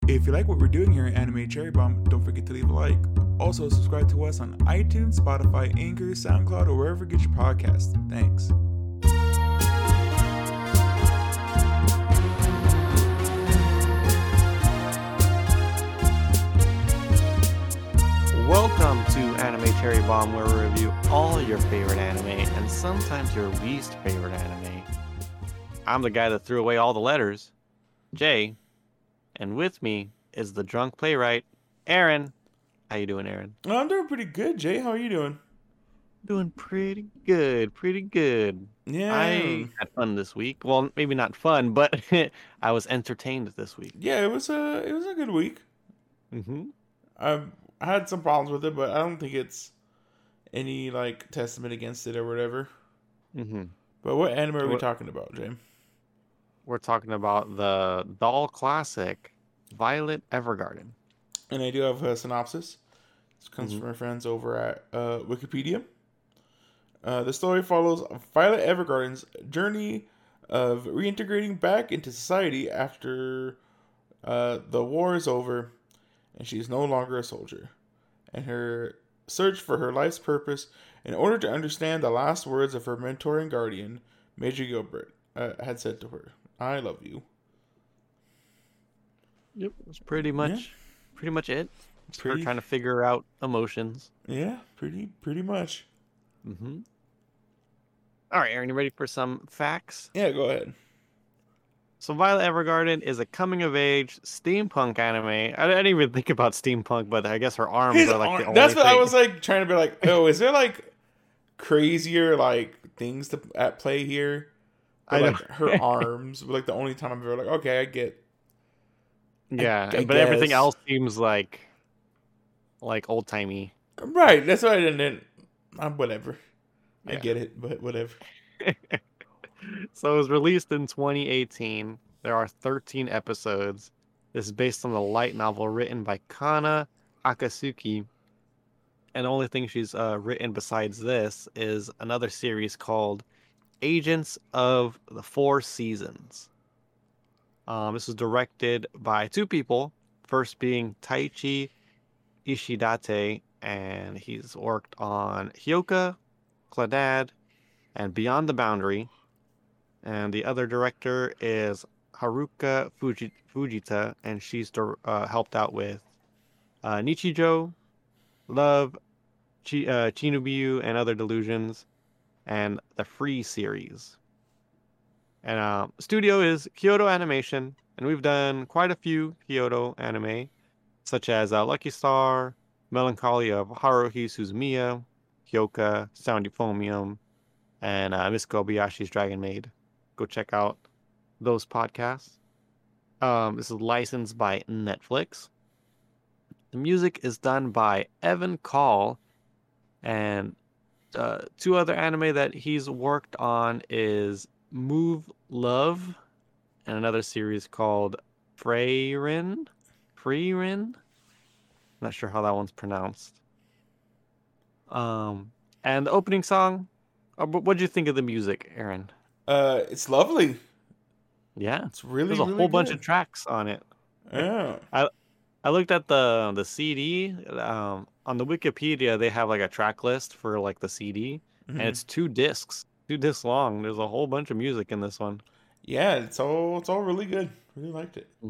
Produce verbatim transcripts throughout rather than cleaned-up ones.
If you like what we're doing here at Anime Cherry Bomb, don't forget to leave a like. Also, subscribe to us on iTunes, Spotify, Anchor, SoundCloud, or wherever you get your podcasts. Thanks. Welcome to Anime Cherry Bomb, where we review all your favorite anime and sometimes your least favorite anime. I'm the guy that threw away all the letters, Jay, and with me is the drunk playwright, Aaron. How you doing, Aaron? I'm doing pretty good, Jay. How are you doing? Doing pretty good, pretty good. Yeah. I had fun this week. Well, maybe not fun, but I was entertained this week. Yeah, it was a it was a good week. Mm-hmm. I I had some problems with it, but I don't think it's any like testament against it or whatever. Mm-hmm. But what anime are we What- talking about, Jay? We're talking about the doll classic, Violet Evergarden. And I do have a synopsis. This comes Mhm. from our friends over at uh, Wikipedia. Uh, the story follows Violet Evergarden's journey of reintegrating back into society after uh, the war is over and she is no longer a soldier, and her search for her life's purpose in order to understand the last words of her mentor and guardian, Major Gilbert, uh, had said to her, "I love you." Yep, that's pretty much, pretty much it. It's her Pretty- trying to figure out emotions. Yeah, pretty pretty much. Mm-hmm. All right, Aaron, you ready for some facts? Yeah, go ahead. So, Violet Evergarden is a coming-of-age steampunk anime. I didn't even think about steampunk, but I guess her arms His are like arm- the only that's what I thing. was like trying to be like. Oh, is there like crazier like things to at play here? But, I know. like her arms were like the only time I'm ever like, okay, I get. Yeah, I but everything guess. else seems like, like old-timey. Right, that's why I didn't. I'm whatever. I Yeah. get it, but whatever. So it was released in twenty eighteen. There are thirteen episodes. This is based on the light novel written by Kana Akatsuki. And the only thing she's uh, written besides this is another series called Agents of the Four Seasons. Um, this was directed by two people. First being Taichi Ishidate, and he's worked on Hyoka, Clannad, and Beyond the Boundary. And the other director is Haruka Fuji- Fujita, and she's uh, helped out with uh, Nichijou, Love, Chi- uh, Chinobuyu, and Other Delusions, and the Free series. And uh, studio is Kyoto Animation, and we've done quite a few Kyoto anime, such as uh, Lucky Star, Melancholy of Haruhi Suzumiya, Hyoka, Sound Euphonium, and uh, Miss Kobayashi's Dragon Maid. Go check out those podcasts. Um, this is licensed by Netflix. The music is done by Evan Call, and uh, two other anime that he's worked on is Move Love and another series called Freyrin. Freyrin? Not sure how that one's pronounced. Um, and the opening song. Uh, what did you think of the music, Aaron? Uh, it's lovely. Yeah, It's really there's a really whole bunch good. of tracks on it. Yeah. I looked at the the C D. Um, on the Wikipedia, they have like a track list for like the C D, Mhm. and it's two discs, two discs long. There's a whole bunch of music in this one. Yeah, it's all it's all really good. Really liked it.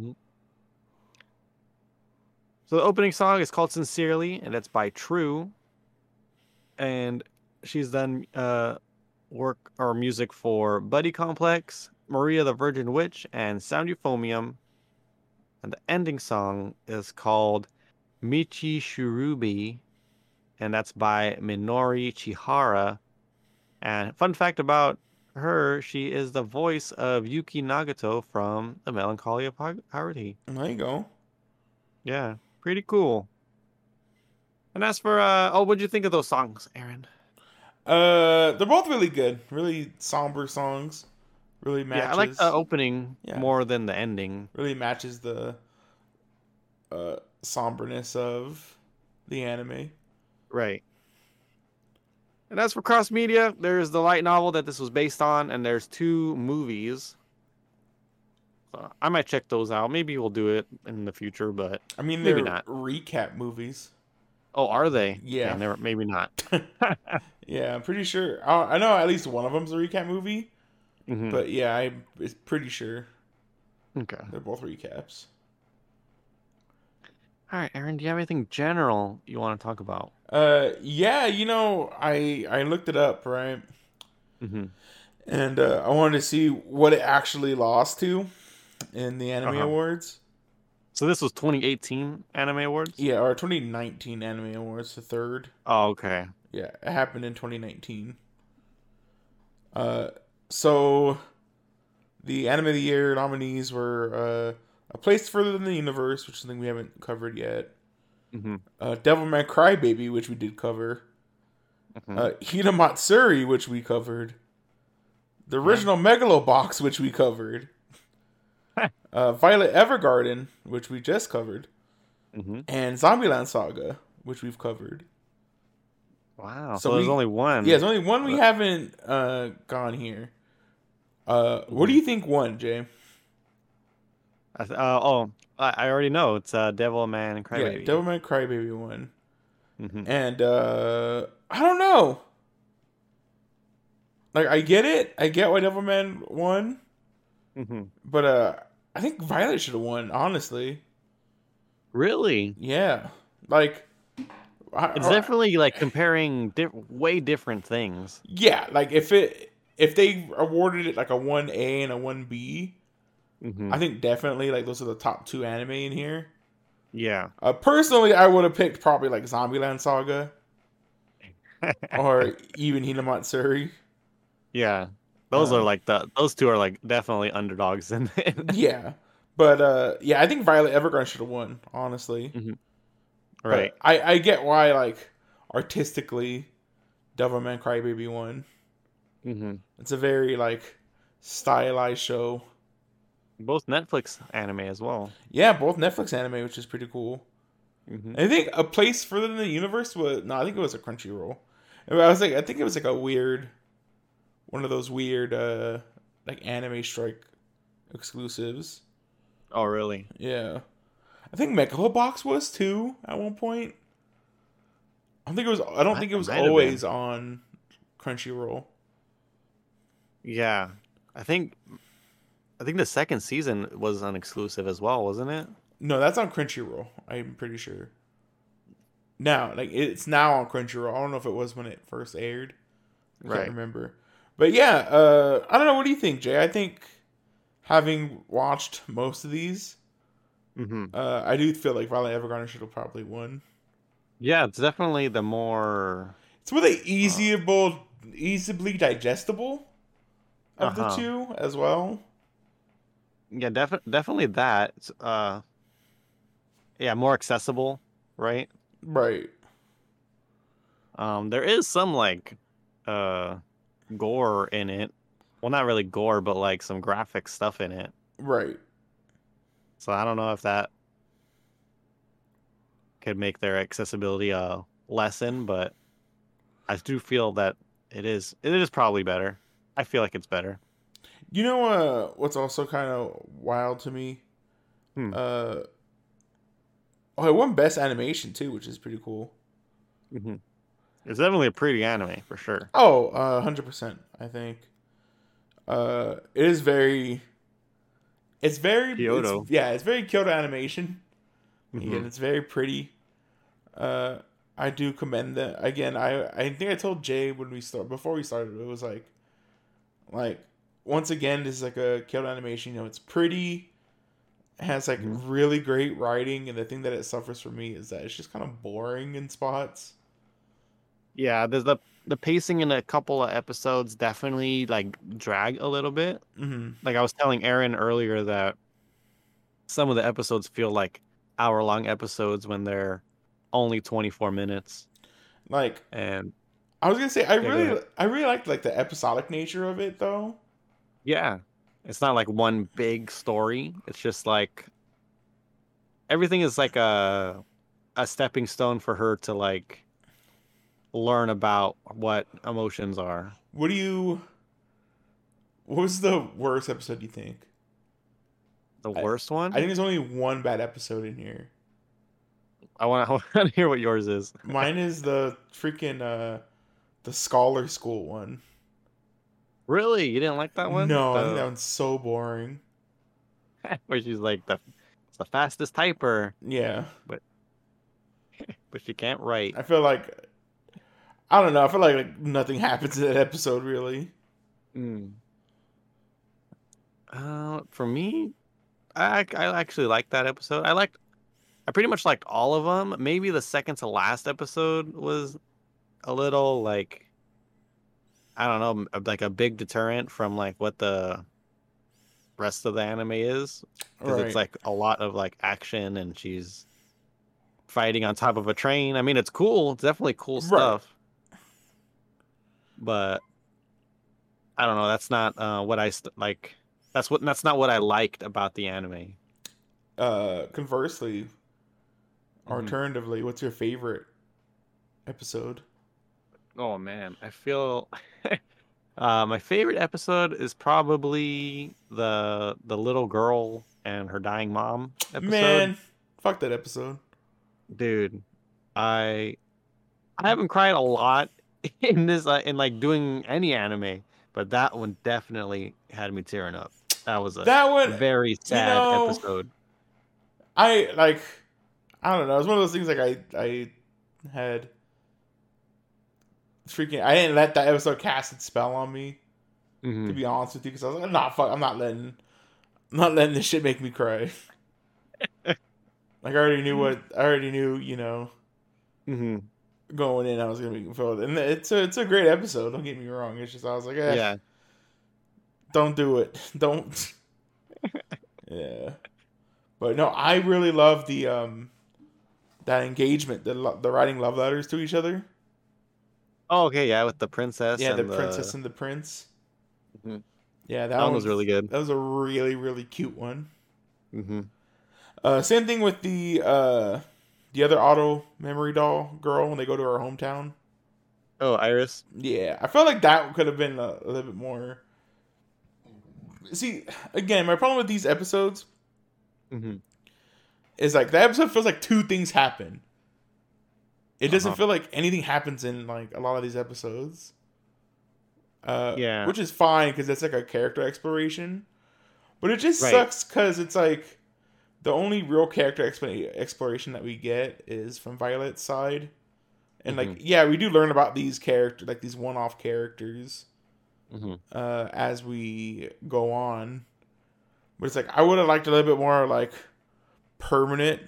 So the opening song is called "Sincerely," and it's by True. And she's done uh, work or music for Buddy Complex, Maria the Virgin Witch, and Sound Euphonium. And the ending song is called Michi Shurubi, and that's by Minori Chihara. And fun fact about her, she is the voice of Yuki Nagato from The Melancholy of Har- Haruhi. There you go. Yeah, pretty cool. And as for, uh, oh, what'd you think of those songs, Aaron? Uh, they're both really good. Really somber songs. Really matches. Yeah, I like the opening Yeah. more than the ending. Really matches the uh somberness of the anime. Right. And as for cross media, there's the light novel that this was based on, and there's two movies. So I might check those out. Maybe we'll do it in the future, but I mean, maybe they're not. recap movies. Oh, are they? Okay, Yeah. never, maybe not. Yeah, I'm pretty sure. I, I know at least one of them's a recap movie, hmm but yeah, I'm it's pretty sure Okay. they're both recaps. All right, Aaron, do you have anything general you want to talk about? Uh, yeah, you know, I I looked it up, right, hmm and uh, I wanted to see what it actually lost to in the anime Uh-huh. awards. So this was twenty eighteen Anime Awards? Yeah, or twenty nineteen anime awards, the third. Oh, okay. Yeah, it happened in twenty nineteen. Uh, so the anime of the year nominees were uh, A Place Further Than the Universe, which is something we haven't covered yet. hmm Uh, Devilman Crybaby, which we did cover. hmm Uh, Hinamatsuri, which we covered. The Yeah. original Megalobox, which we covered. Uh, Violet Evergarden, which we just covered. hmm And Zombieland Saga, which we've covered. Wow. So So there's we, only one. yeah, there's only one we Uh, haven't uh, gone here. Uh, what do mhm. you think won, Jay? I th- uh, oh, I, I already know. It's uh, Devil Man and Yeah, Crybaby. Devilman Crybaby won. hmm And uh, I don't know. Like, I get it. I get why Devilman won. hmm But uh, I think Violet should have won, honestly. Really? Yeah. Like, I, It's I- definitely like comparing diff- way different things. yeah, like if it if they awarded it like a one A and a one B, hmm I think definitely like those are the top two anime in here. Yeah. Uh, personally, I would have picked probably like Zombieland Saga or even Hinamatsuri. Yeah. Those are Uh, like the those two are like definitely underdogs in it. yeah, but uh, yeah, I think Violet Evergarden should have won, honestly. hmm But Right. I I get why like artistically, Devilman Crybaby won. hmm It's a very like stylized show. Both Netflix anime as well. Yeah, both Netflix anime, which is pretty cool. hmm I think A Place Further Than the Universe was no, I think it was a Crunchyroll. I was like, I think it was like a weird, one of those weird uh like anime strike exclusives. Oh, really? Yeah, I think Megalobox was too at one point. I don't think it was. I don't Might, think it was might have always been. on Crunchyroll. Yeah. I think I think the second season was an exclusive as well, wasn't it? No, that's on Crunchyroll. I'm pretty sure. Now, like it's now on Crunchyroll. I don't know if it was when it first aired. I can't Right. remember. But yeah, uh, I don't know. What do you think, Jay? I think having watched most of these, hmm uh, I do feel like Violet Evergarden should have probably won. Yeah, it's definitely the more It's really uh, easyable, easily digestible of the uh-huh. two as well. Yeah, definitely definitely that. It's, uh yeah, more accessible, right? Right, Um there is some like uh gore in it. Well, not really gore, but like some graphic stuff in it. right. So I don't know if that could make their accessibility a lesson, but I do feel that it is it is probably better. I feel like it's better. You know, uh, what's also kind of wild to me? Hmm. Uh, oh, it won Best Animation too, which is pretty cool. hmm It's definitely a pretty anime for sure. Oh, uh, one hundred percent. I think. Uh, it is very. It's very. It's Kyoto. yeah. It's very Kyoto animation. hmm Again, it's very pretty. Uh, I do commend that. Again, I I think I told Jay when we start before we started. It was like, like once again, this is like a Kyoto animation. You know, it's pretty. It has like hmm really great writing, and the thing that it suffers for me is that it's just kind of boring in spots. Yeah, there's the the pacing in a couple of episodes definitely like drag a little bit. Hmm. Like I was telling Aaron earlier that some of the episodes feel like hour long episodes when they're only twenty-four minutes. Like And I was gonna say, I yeah, go ahead. really, I really liked like the episodic nature of it, though. Yeah. It's not like one big story. It's just like everything is like a a stepping stone for her to like learn about what emotions are. What do you? What was the worst episode you think? The I, worst I one? think there's only one bad episode in here. I want to hear what yours is. Mine is the freaking uh the scholar school one. Really? You didn't like that one? No, I think that The one's so boring. where she's like the the fastest typer, Yeah. but but she can't write. I feel like I don't know. I feel like, like nothing happens in that episode really. Mm. Uh, for me, I I actually liked that episode. I liked I pretty much liked all of them. Maybe the second to last episode was a little like I don't know, m- like a big deterrent from like what the rest of the anime is because it's Right. like a lot of like action and she's fighting on top of a train. I mean, it's cool. It's definitely cool Right. stuff, but I don't know. That's not uh, what I st- like. That's what. That's not what I liked about the anime. Uh conversely, hmm alternatively, what's your favorite episode? Oh man, I feel. uh, my favorite episode is probably the the little girl and her dying mom episode. Man, fuck that episode. Dude, I I haven't cried a lot in this uh, in like doing any anime, but that one definitely had me tearing up. That was a That one, very you sad know, episode. I like I don't know. It's one of those things like I I had freaking I didn't let that episode cast its spell on me, to hmm be honest with you, because I was like, nah, fuck, I'm not letting I'm not letting this shit make me cry. Like I already knew what I already knew, you know, hmm going in I was gonna be filled. And it's a it's a great episode, don't get me wrong. It's just I was like, eh, Yeah, don't do it. Don't yeah. But no, I really love the um that engagement, the lo- the writing love letters to each other. Oh, okay, yeah, with the princess Yeah, the and princess the and the prince. Mhm. Yeah, That that one was really one's good. that was a really really cute one. hmm Uh, same thing with the uh the other auto memory doll girl when they go to her hometown. Oh, Iris. Yeah, I felt like that could have been a, a little bit more. See, again, my problem with these episodes hmm is like the episode feels like two things happen. It doesn't Uh-huh. feel like anything happens in like a lot of these episodes. Uh, Yeah, which is fine because it's like a character exploration, but it just right. sucks because it's like the only real character exp- exploration that we get is from Violet's side, and like hmm yeah, we do learn about these characters, like these one-off characters, hmm uh, as we go on. But it's like I would have liked a little bit more like permanent,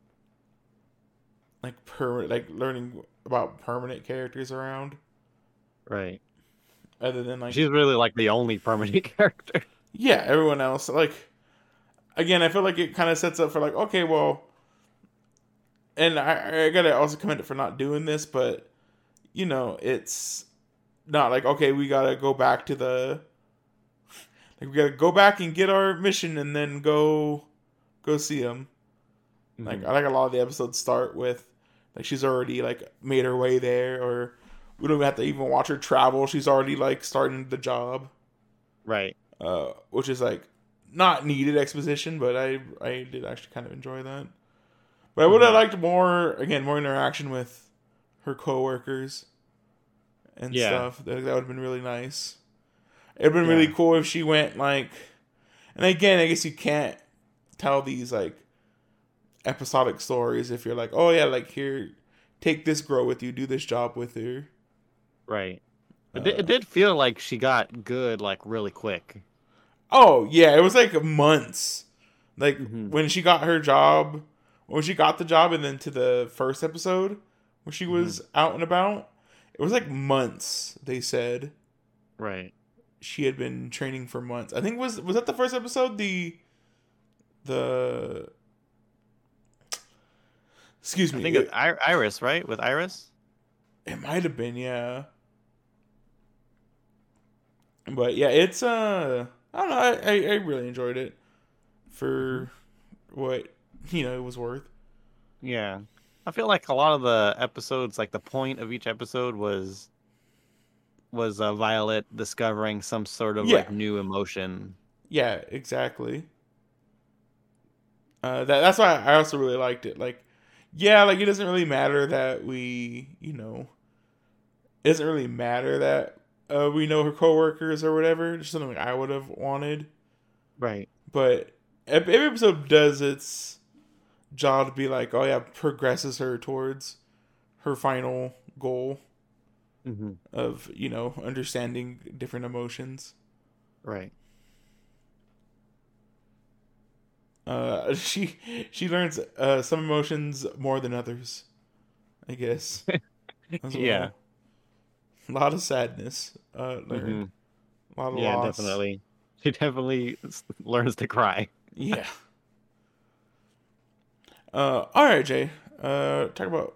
like per like learning about permanent characters around, Right. other than like She's really like the only permanent character. yeah, everyone else. Like again, I feel like it kind of sets up for like okay, well, and I, I gotta also commend it for not doing this, but you know, it's not like okay, we gotta go back to the like we gotta go back and get our mission and then go go see him. Like hmm I like a lot of the episodes start with like she's already like made her way there, or we don't have to even watch her travel. She's already like starting the job, Right. uh, which is like not needed exposition, but I I did actually kind of enjoy that. But I would have hmm liked more again more interaction with her coworkers and Yeah. stuff. That, that would have been really nice. It'd been really Yeah. cool if she went like, and again, I guess you can't tell these like episodic stories if you're like, oh yeah, like here, take this girl with you, do this job with her. Right. It did, Uh, it did feel like she got good like really quick. oh yeah, it was like months. Like hmm when she got her job, when she got the job, and then to the first episode when she hmm was out and about, it was like months. They said Right. she had been training for months. I think was was that the first episode? The the excuse I me, think it's it, I- Iris, right? With Iris. it might have been yeah. But yeah, it's uh, I don't know. I, I, I really enjoyed it hmm for what you know it was worth. Yeah. I feel like a lot of the episodes, like the point of each episode was was uh, Violet discovering some sort of Yeah, like new emotion. yeah, exactly. Uh, that that's why I also really liked it. Like, yeah, like it doesn't really matter that we, you know, it doesn't really matter that uh, we know her coworkers or whatever. Just something I would have wanted. Right. But every episode does its job to be like, oh yeah, progresses her towards her final goal Mm-hmm. of, you know, understanding different emotions. Right. Uh, she she learns uh, some emotions more than others, I guess, as Yeah. well. A lot of sadness uh, Mm-hmm. learned, a lot of Yeah, loss. definitely. She definitely s- learns to cry. Yeah. Uh, all right, Jay. Uh, talk about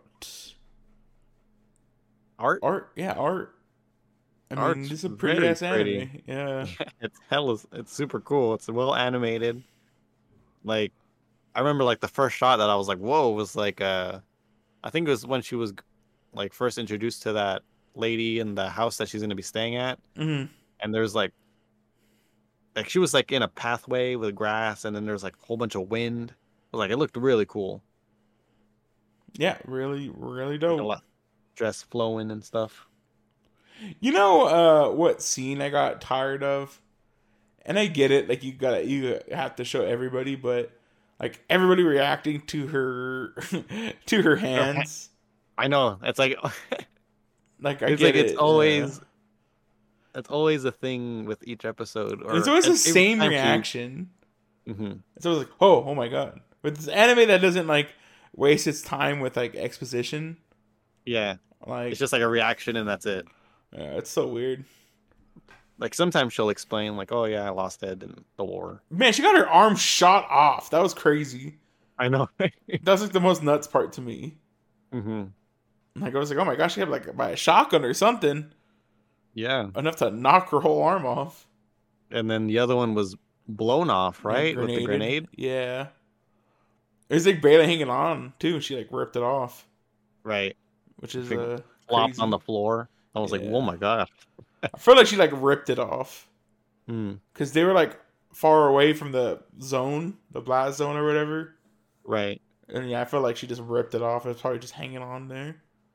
Art, art. Yeah, art. I mean, art's this is a pretty very ass pretty. anime. Yeah. It's hell is it's super cool. It's well animated. Like I remember like the first shot that I was like, whoa, was like uh I think it was when she was like first introduced to that lady in the house that she's gonna be staying at. Hmm. And there's like like she was like in a pathway with grass and then there's like a whole bunch of wind. It was like it looked really cool. Yeah, really, really Like a dope. lot dress flowing and stuff. You know, uh, what scene I got tired of? And I get it, like you got you have to show everybody, but like everybody reacting to her to her Her ha- hands. I know. It's like Like I it's get like it's it. Uh, always it's always a thing with each episode and it's or always the and every same time she reaction. hmm It's always like, oh, oh my god. With this anime that doesn't like waste its time with like exposition, yeah. It's like just like a reaction and that's it. uh, it's so weird. Like sometimes she'll explain like, "Oh yeah, I lost Ed in the war." Man, she got her arm shot off. That was crazy. I know. That was like the most nuts part to me. hmm Like I was like, oh my gosh, she had like by a shotgun or something Yeah. enough to knock her whole arm off. And then the other one was blown off, Yeah, right? With the grenaded. grenade. Yeah, it was like barely hanging on too. She like ripped it off, Right. which is Freaking uh flopped on crazy. the floor. I was like, "Oh Yeah, my god." I feel like she like ripped it off Mm, because they were like far away from the zone, the blast zone or whatever. right. And yeah, I feel like she just ripped it off. It was probably just hanging on there.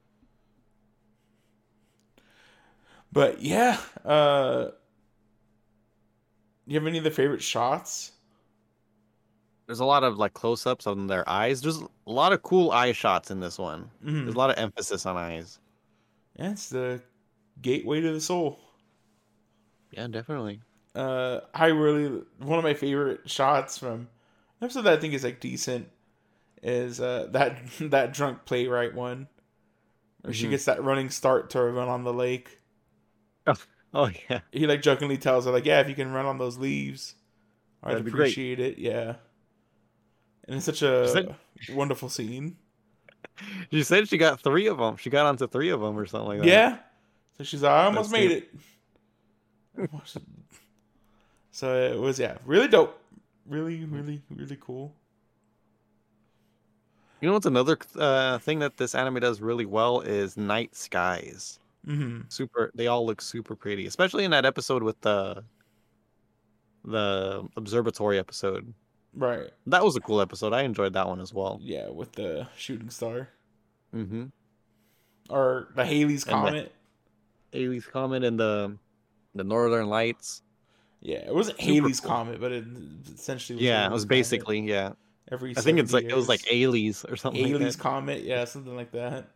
But yeah, uh, you have any other favorite shots? There's a lot of like close-ups on their eyes. There's a lot of cool eye shots in this one. Mm-hmm. There's a lot of emphasis on eyes. Yeah, it's the gateway to the soul. Yeah, definitely. Uh, I really one of my favorite shots from an episode that I think is like decent is uh that that drunk playwright one where she hmm gets that running start to run on the lake. Oh, oh yeah, He like jokingly tells her like, yeah, if you can run on those leaves, I'd that'd be great. appreciate it. Yeah, and it's such She said a wonderful scene. she said she got three of them. She got onto three of them or something like that. Yeah, so she's like, I almost That's made it. it. So it was yeah, really dope, really really really cool. You know what's another uh, thing that this anime does really well is night skies. Mm-hmm. Super, they all look super pretty, especially in that episode with the the observatory episode. Right. That was a cool episode. I enjoyed that one as well. Yeah, with the shooting star Mm-hmm. or the Haley's And the comet. Halley's Comet and the the Northern Lights. Yeah, it wasn't Super Haley's cool. comet, but it essentially was Yeah, it Haley's was comet. basically yeah. Every I think it's seventy like it was like years. Ailey's or something like Haley's that. comet, yeah, something like that.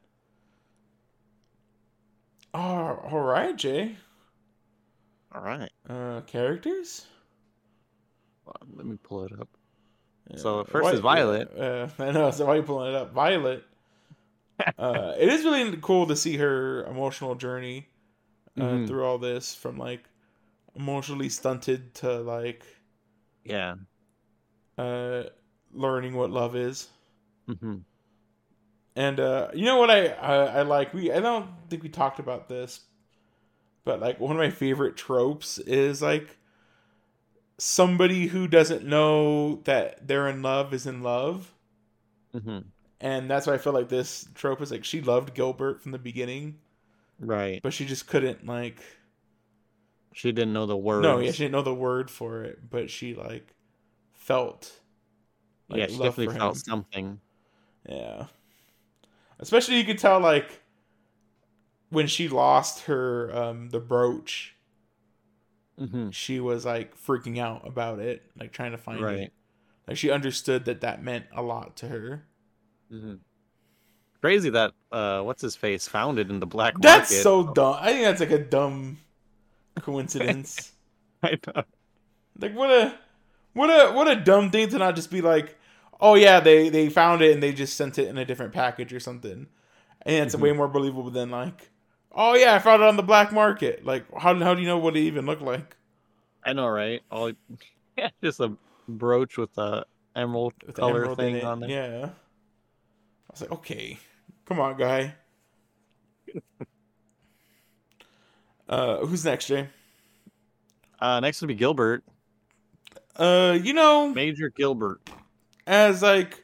Oh, all right, Jay. All right, Uh, characters. well, let me pull it up. Yeah, So first why, is Violet. Yeah, uh, I know. So why are you pulling it up? Violet. Uh, it is really cool to see her emotional journey uh, Mhm. through all this, from like emotionally stunted to like Yeah. uh, learning what love is. hmm And uh, you know what I, I I like? We I don't think we talked about this, but like one of my favorite tropes is like somebody who doesn't know that they're in love is in love. hmm And that's why I feel like this trope is like she loved Gilbert from the beginning, Right. but she just couldn't like She didn't know the words. no, yeah, she didn't know the word for it, but she like felt Yeah, like she love definitely for felt him. something. Yeah, especially you could tell like when she lost her um the brooch, Hmm. she was like freaking out about it, like trying to find it. Right. Like she understood that that meant a lot to her. Hmm. Crazy that uh, what's his face found it in the black That's market. so dumb. I think that's like a dumb coincidence. I know. Like what a what a what a dumb thing to not just be like, oh yeah, they they found it and they just sent it in a different package or something. And it's Hmm. way more believable than like, oh yeah, I found it on the black market. Like how how do you know what it even looked like I know, right? All yeah, just a brooch with a emerald with the color emerald in thing it? on there. Yeah, I was like, okay, come on, guy. Uh, who's next, Jay? Uh, next would be Gilbert, Uh, you know, Major Gilbert. as like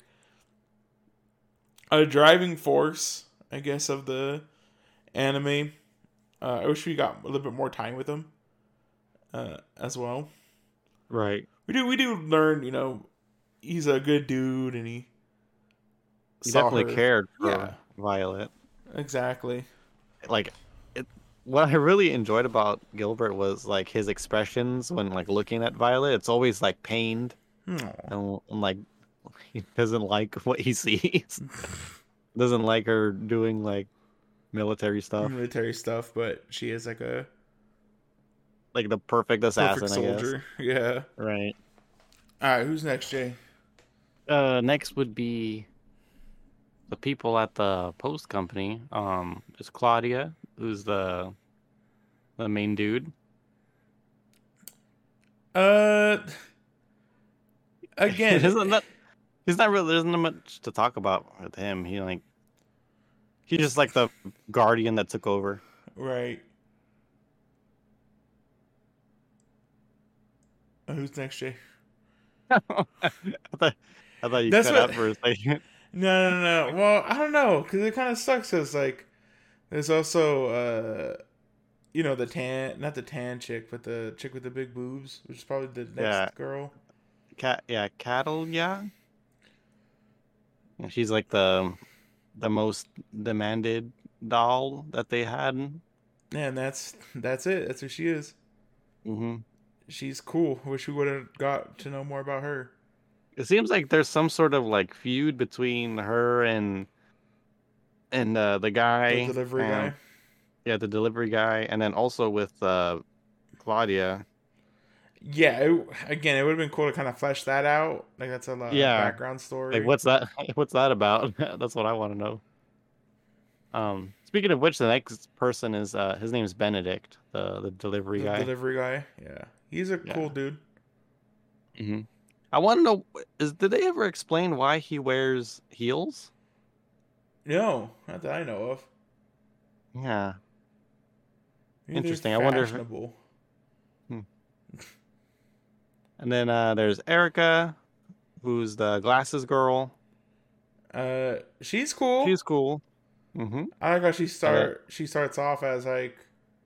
a driving force, I guess, of the anime. Uh, I wish we got a little bit more time with him, uh, as well. Right. We do we do learn, you know, he's a good dude and he He saw definitely her. cared Yeah, for Violet. exactly. Like, it, what I really enjoyed about Gilbert was like his expressions when like looking at Violet. It's always like pained Aw. and, and like he doesn't like what he sees. Doesn't like her doing like military stuff. Military stuff, but she is like a Like the perfect perfect assassin, I guess. soldier. Yeah. Right. All right, who's next, Jay? Uh, next would be the people at the post company. Um, is Claudia, who's the the main dude. Uh, again, Isn't that he's not really there's not much to talk about with him. He like he's just like the guardian that took over. right. Uh, who's next, Jay? I thought I thought you That's cut what. out for a second. No, no, no. no. Well, I don't know, cause it kind of sucks. Cause like, there's also uh, you know, the tan, not the tan chick, but the chick with the big boobs, which is probably the Yeah, next girl. cat. Yeah, cattle. Yeah, and she's like the the most demanded doll that they had. And that's that's it. That's who she is. Hmm. She's cool. Wish we would have got to know more about her. It seems like there's some sort of like feud between her and and uh, the The guy, delivery and guy. yeah, the delivery guy, and then also with uh, Claudia. Yeah. It, again, it would have been cool to kind of flesh that out. Like that's a uh, Yeah, background like story. what's that? What's that about? That's what I want to know. Um, speaking of which, the next person is uh, his name is Benedict, the the delivery The guy. delivery guy. Yeah. He's a Yeah. cool dude. Hmm. I want to know is did they ever explain why he wears heels? No, not that I know of. Yeah, Maybe they're interesting. I wonder if. fashionable. Hmm. And then uh, there's Erica, who's the glasses girl. Uh, she's cool. She's cool. Mm-hmm. I like how she And then start. She starts off as like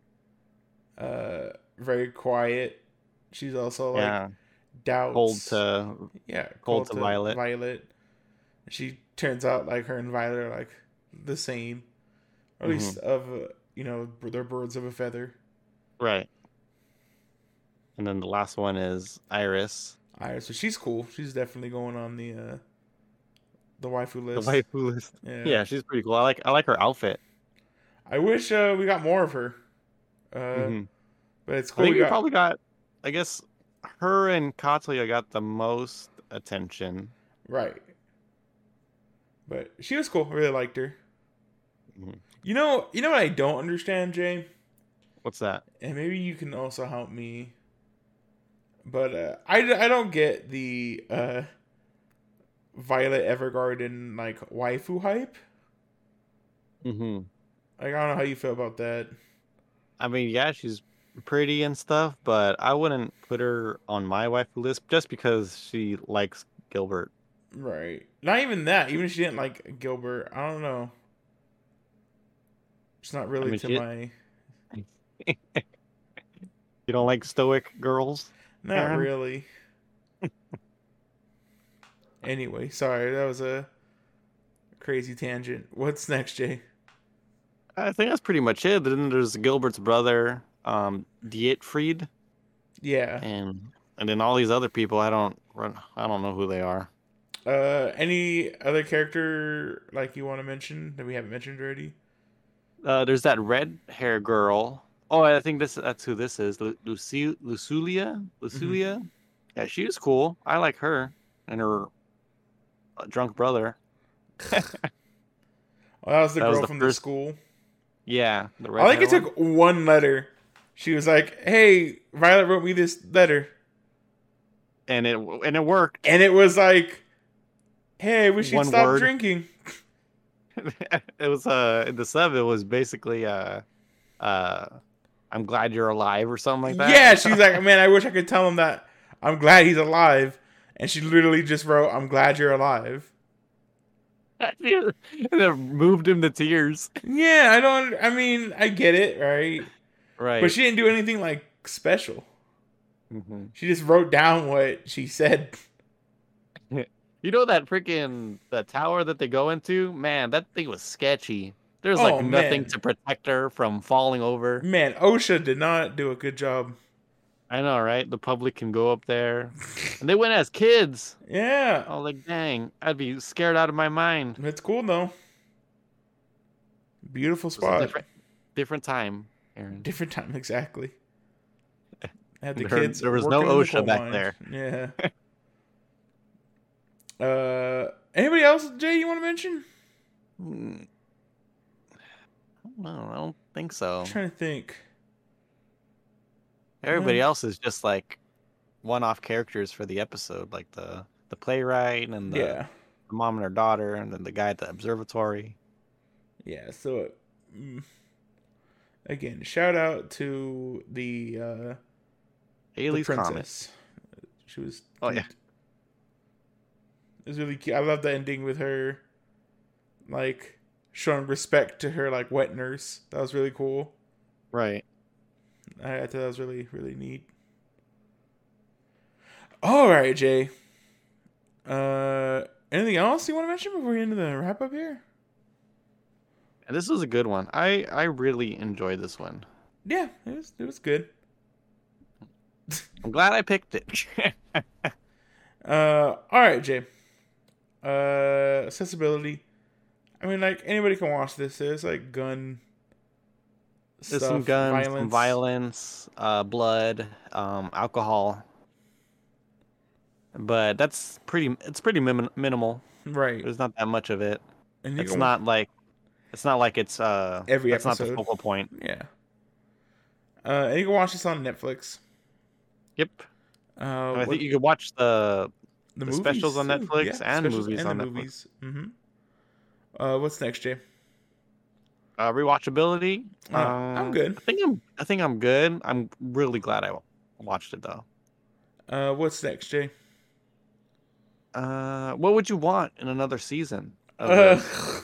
uh very quiet. She's also like yeah, cold doubts. to Yeah, cold cold to to Violet. Violet. She turns out like her and Violet are like the same, or at Mm-hmm. least of uh, you know they're birds of a feather. Right. And then the last one is Iris, Alright, so she's cool. She's definitely going on the uh the waifu the list. waifu list. Yeah, Yeah, she's pretty cool. I like I like her outfit. I wish uh we got more of her. Uh, Hmm. but it's I cool. think We we got probably got, I guess, her and Katsuya got the most attention. right, but she was cool. I really liked her. Mhm. You know, you know what I don't understand, Jay, What's that? and maybe you can also help me. But uh, I I don't get the uh Violet Evergarden like waifu hype. Hmm. Like I don't know how you feel about that. I mean, yeah, she's pretty and stuff, but I wouldn't put her on my waifu list just because she likes Gilbert. Right. Not even that. Even if she didn't like Gilbert, I don't know. It's not I really mean, to she, my. you don't like stoic girls, Not Aaron? really. Anyway, sorry, that was a crazy tangent. What's next, Jay? I think that's pretty much it. Then there's Gilbert's brother, um, Dietfried, Yeah. and and then all these other people. I don't run. I don't know who they are. Uh, any other character like you want to mention that we haven't mentioned already? Uh, there's that red hair girl. Oh, I think this that's who this is. Lu- Lucy Luculia Mm-hmm. Luculia. Yeah, she was cool. I like her and her uh, drunk brother. Oh, that was the That was girl the from the first. school. Yeah, the I red think hair it one. took one letter. She was like, "Hey, Violet wrote me this letter," And it and it worked. and it was like, "Hey, I wish you'd One stop word. drinking." It was uh in the sub. It was basically uh uh I'm glad you're alive or something like Yeah, that. she's like, "Man, I wish I could tell him that I'm glad he's alive," and she literally just wrote, "I'm glad you're alive." And it moved him to tears. Yeah, I don't. I mean, I get it, right? But Right. she didn't do anything like special. hmm She just wrote down what she said. You know that freaking the tower that they go into? Man, that thing was sketchy. There's like Oh nothing man, to protect her from falling over. man, OSHA did not do a good job. I know, right? The public can go up there. And they went as kids. Yeah, Oh, like dang, I'd be scared out of my mind. It it's cool though. Beautiful was a spot. different different time, Aaron. Different time exactly. Had the There, kids there was no working in the OSHA coal back mine. there. Yeah. Uh, anybody else, Jay? You want to mention? Hmm, I don't know, I don't think so. I'm trying to think. Everybody Um, else is just like one-off characters for the episode, like the the playwright and the, yeah, the mom and her daughter, and then the guy at the observatory. yeah. So, mm, again, shout out to the uh, the Haley's Comet. princess. She was. Oh yeah, It was really cute. I love the ending with her, like showing respect to her like wet nurse. That was really cool. right. I, I thought that was really really neat. All right, Jay. Uh, anything else you want to mention before we get into the wrap up here? And this was a good one. I I really enjoyed this one. Yeah, it was it was good. I'm glad I picked it. Uh, all right, Jay. Uh, accessibility. I mean, like anybody can watch this. There's like gun There's stuff, some guns, violence. some violence, uh, blood, um, alcohol, but that's pretty. It's pretty min- minimal. Right, There's not that much of it. and you It's can not like it's not like it's uh. every That's not the episode. focal point. Yeah. Uh, and you can watch this on Netflix. Yep. Uh, And I what, think you could watch the the, the movies specials on too. Netflix Yeah, and specials movies and on the Netflix. movies. Mm-hmm. Uh, what's next, Jay? Uh, rewatchability. Uh, I'm Uh, good. I think I'm. I think I'm good. I'm really glad I watched it though. Uh, what's next, Jay? Uh, what would you want in another season of Uh, this?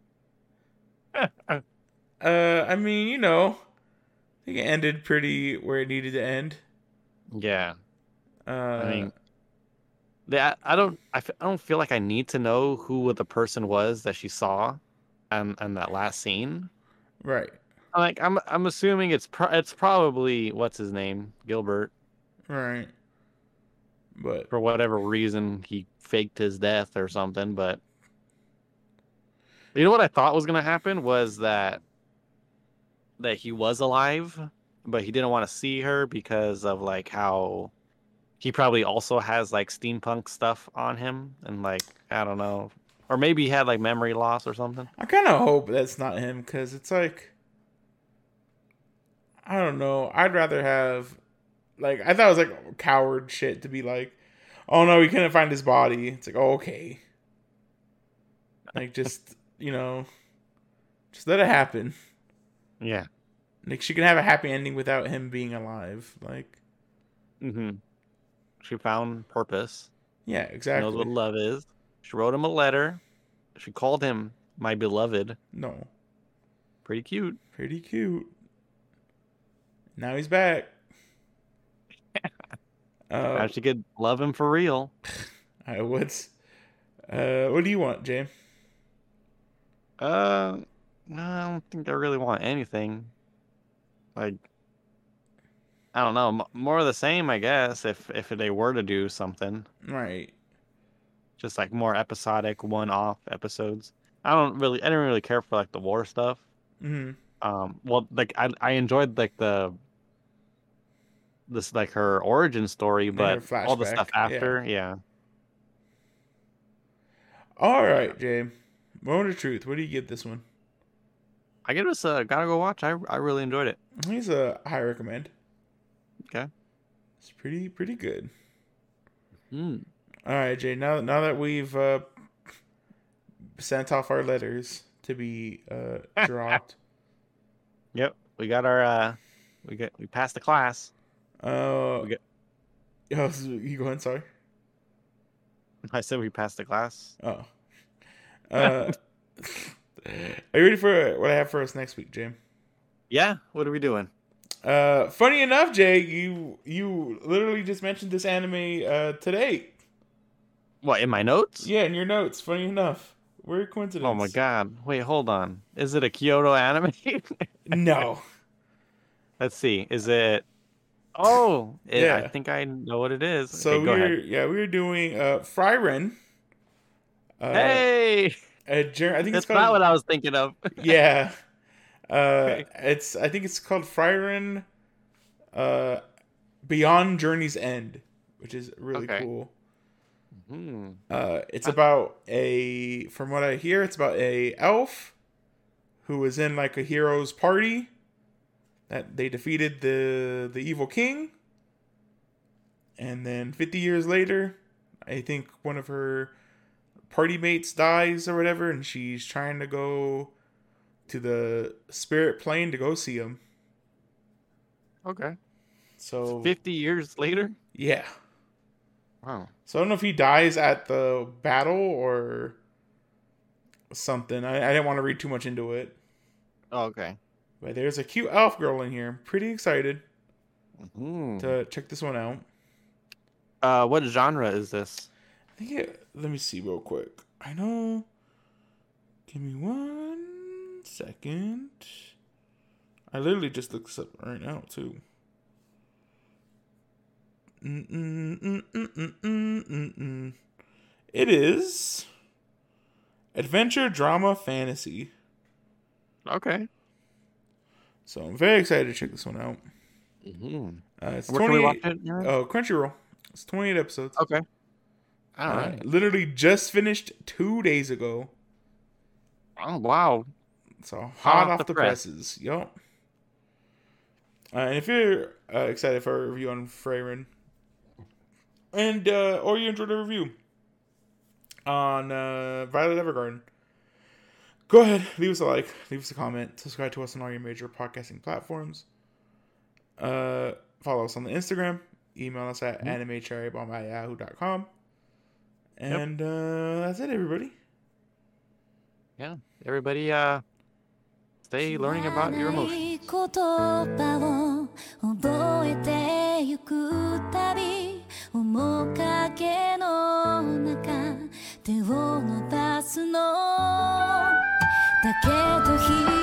uh, I mean, you know, I think it ended pretty where it needed to end. Yeah. Uh, I mean, that I don't. I, f- I don't feel like I need to know who the person was that she saw, and and that last scene. right, Like I'm. I'm assuming it's pro- it's probably what's his name, Gilbert. right. But For whatever reason, he faked his death or something. But you know what I thought was gonna happen was that that he was alive, but he didn't want to see her because of like how he probably also has like steampunk stuff on him, and like I don't know, or maybe he had like memory loss or something. I kind of hope that's not him because it's like, I don't know. I'd rather have, like, I thought it was like coward shit to be like, oh no, we couldn't find his body. It's like, oh, okay. Like, just, you know, just let it happen. Yeah. Like, she can have a happy ending without him being alive. Like, Mm-hmm. She found purpose. yeah, She knows exactly. what love is. She wrote him a letter. She called him my beloved. No, Pretty cute. pretty cute. Now he's back. Now Uh, she could love him for real. I what's Uh, what do you want, Jay? Uh, no, I don't think I really want anything. Like, I don't know, m- more of the same, I guess. If if they were to do something, Right. just like more episodic, one-off episodes. I don't really, I didn't really care for like the war stuff. Mm-hmm. Um, well, like I I enjoyed like the this like her origin story, Her but all the stuff flashback. Yeah. after, yeah. All right, Jay. Moment of truth. What do you give this one? I give this a gotta go watch. I I really enjoyed it. He's a high recommend. Okay. It's pretty pretty good. Hmm. All right, Jay. Now now that we've uh, sent off our letters to be uh, dropped. Yep, we got our uh, we got we passed the class. Uh, We get. oh, you go ahead. Sorry. I said we passed the class. Oh. Uh, are you ready for what I have for us next week, Jay? Yeah. What are we doing? Uh, funny enough, Jay, you you literally just mentioned this anime uh today. What, in my notes? Yeah, in your notes. Funny enough, weird coincidence. Oh my god. Wait, hold on. Is it a Kyoto anime? No. Let's see. Is it? Oh, it, I Yeah. think I know what it is. So Okay, go we're ahead. yeah we were doing uh Frieren. Uh, Hey, a jour- I think that's it's not called what I was thinking of. yeah. Uh, Okay. it's I think it's called Frieren. Uh, Beyond Journey's End, which is really Okay. cool. Hmm. Uh, it's about a, from what I hear, it's about a elf who was in like a hero's party that they defeated the the evil king, and then fifty years later, I think one of her party mates dies or whatever, and she's trying to go to the spirit plane to go see him. Okay. So Fifty years later. yeah. Wow. So I don't know if he dies at the battle or something. I, I didn't want to read too much into it. Oh, okay. But there's a cute elf girl in here. I'm pretty excited Hmm. to check this one out. Uh, what genre is this? I think it, let me see real quick. I know. Give me one second. I literally just looked this up right now, too. Mm-mm-mm-mm-mm-mm-mm. It is adventure, drama, fantasy. Okay. So I'm very excited to check this one out. Mm-hmm. Uh, it's Where can we watch twenty-eight. it? Aaron? Oh, Crunchyroll. It's twenty-eight episodes. Okay. All Uh, right. literally just finished two days ago. Oh, wow. So hot off off the the press. presses. Yup. Uh, and if you're uh, excited for a review on Freyren, and uh, or you enjoyed a review on uh, Violet Evergarden, go ahead, leave us a like, leave us a comment, subscribe to us on all your major podcasting platforms. Uh, follow us on the Instagram, email us at Mhm. animecherrybomb at yahoo dot com. And uh, that's it, everybody. Yeah. Everybody, uh, stay learning about your emotions. 言葉を覚えてゆくたび面影の中手を伸ばすのだけど